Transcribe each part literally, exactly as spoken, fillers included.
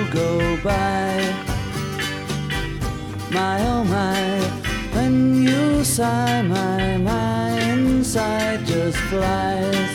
go by. My oh my, when you sigh, my my inside just flies.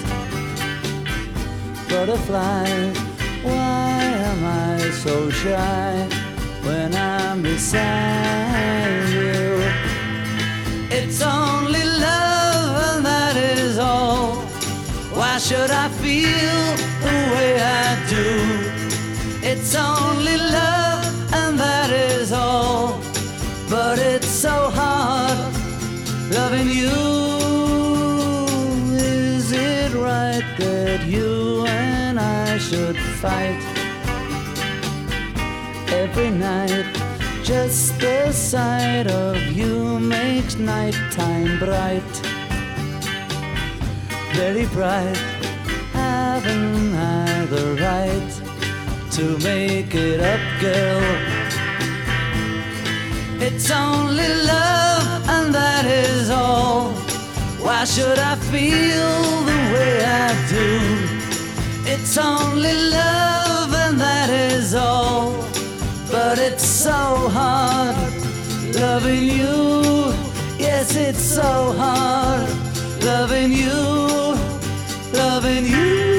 Butterflies, why am I so shy when I'm beside you? It's only love and that is all. Why should I feel the way I do? It's only love and that is all. But it's so hard loving you. Is it right that you and I should fight every night? Just the sight of you makes nighttime bright, very bright. Haven't I the right to make it up, girl? It's only love and that is all. Why should I feel the way I do? It's only love and that is all. But it's so hard loving you. Yes, it's so hard loving you, loving you.